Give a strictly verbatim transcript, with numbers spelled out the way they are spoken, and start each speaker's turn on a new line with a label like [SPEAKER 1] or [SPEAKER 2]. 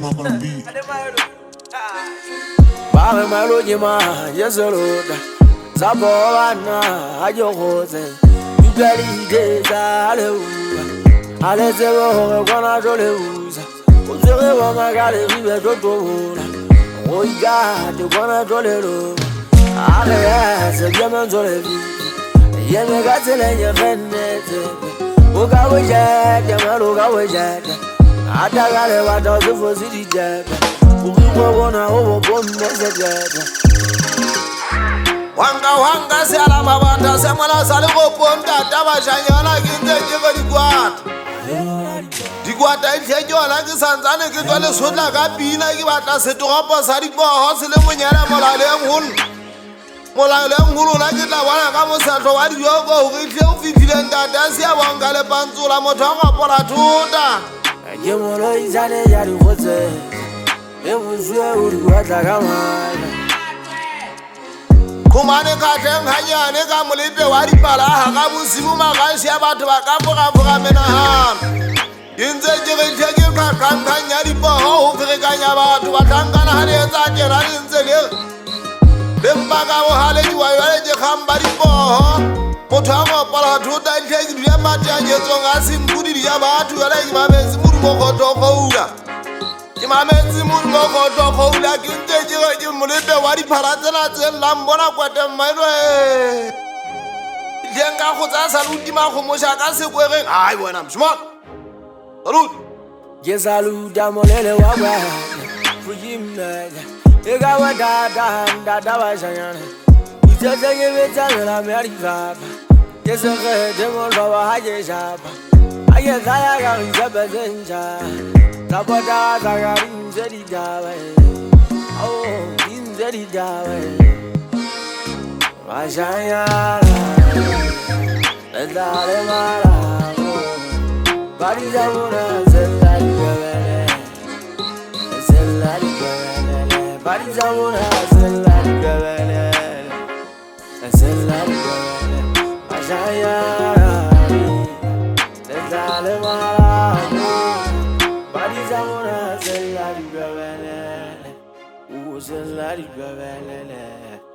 [SPEAKER 1] up on the beat.
[SPEAKER 2] Bang melody ma, yes roda. Zabona, ayo rose. You beli deza ale. Ale zero gonna jole uza. Uzere wa magale ribe dodola. Oiga, te gonna jole ro. Ale se bien jole vi. Yeme gatele nye fenete. Oga weja, demalo ga weja. Atagale wa dozo fosidi jebe. Ukiwa bona owo bonne zebe.
[SPEAKER 3] Wanga wanga se ala mabanda se mwana sali go ponda taba shanyana kinde jiko dikwata. Dikwata ilhejo la ke santsane ke tswale sotla ka pina ke batla setoropo sa dipoho se le monyana molale ngul. Molale ngul la ke tla bona ka mosatlo wa dioko ho ke tle o fitlile ntata se ya bonga le pantsula motho a ngopola thota.
[SPEAKER 2] Ke molo izane ya di hotse. E buzwe o di kwatla ka mala.
[SPEAKER 3] Kumane ka teng hanyane ka molepe wa dipala ha ka bosibu magashi ya batho ba ka foga foga menahana. Intse ke re tleke ka kankanya dipoho ho ferekanya batho ba tlankana ha le etsa tjena le ntse le le mpaka bo hale di wa yale je khamba dipoho. Motho a ngopola thota tleke di ya mate a nyetsong a simpudi di ya batho yale ke mametse mo mo goto goula. Ke mametse mo mo goto goula ke ntse ke re ke molepe wa diphala tsena tse lambona kwate mmailo e. Jenga go tsa saluti ma go mosha ka sekwereng ai bona mshmo. Salut.
[SPEAKER 2] Je saluta molele wa wa. Fujimna. Ega wa da da da da wa shanyana. Ujaje ke betsa la America. Je se re de mo wa haje shaba. Aye zaya ga nzebe zenja. Taboda zaga inze di dawe. Oh, inze di dawe. Wa shanyana. Dale mala. Bari zamuna zelali gwele. Zelali gwele. Bari zamuna zelali gwele. Zelali gwele. Ajaya. Zelali mala. Bari zamuna zelali gwele. U zelali gwele.